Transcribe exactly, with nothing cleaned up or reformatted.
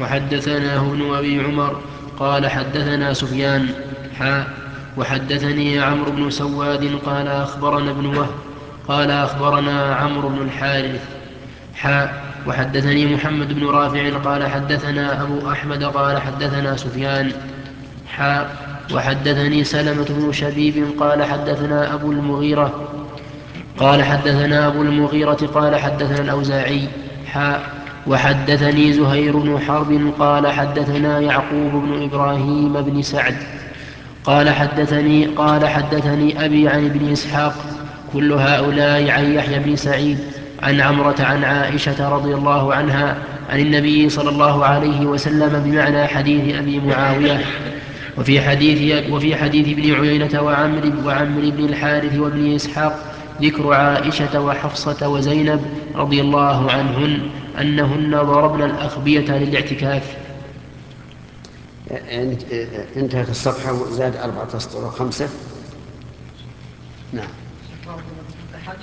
وحدثناه ابن أبي عمر قال حدثنا سفيان حاء وحدثني عمرو بن سواد قال أخبرنا ابن وهب قال أخبرنا عمرو بن الحارث حاء وحدثني محمد بن رافع قال حدثنا أبو أحمد قال حدثنا سفيان حاء وحدثني سلمة بن شبيب قال حدثنا أبو المغيرة قال حدثنا أبو المغيرة قال حدثنا الأوزاعي حاء وحدثني زهير بن حرب قال حدثنا يعقوب بن إبراهيم بن سعد قال حدثني قال حدثني أبي عن ابن إسحاق كل هؤلاء عن يحيى بن سعيد عن عمرة عن عائشة رضي الله عنها عن النبي صلى الله عليه وسلم بمعنى حديث أبي معاوية. وفي حديث, وفي حديث ابن عيينة وعمر, وعمر بن الحارث وابن إسحاق ذكر عائشة وحفصة وزينب رضي الله عنهن أنهن ضربن الأخبية للاعتكاف. انتهت الصفحة وزاد أربعة أسطر وخمسة. نعم.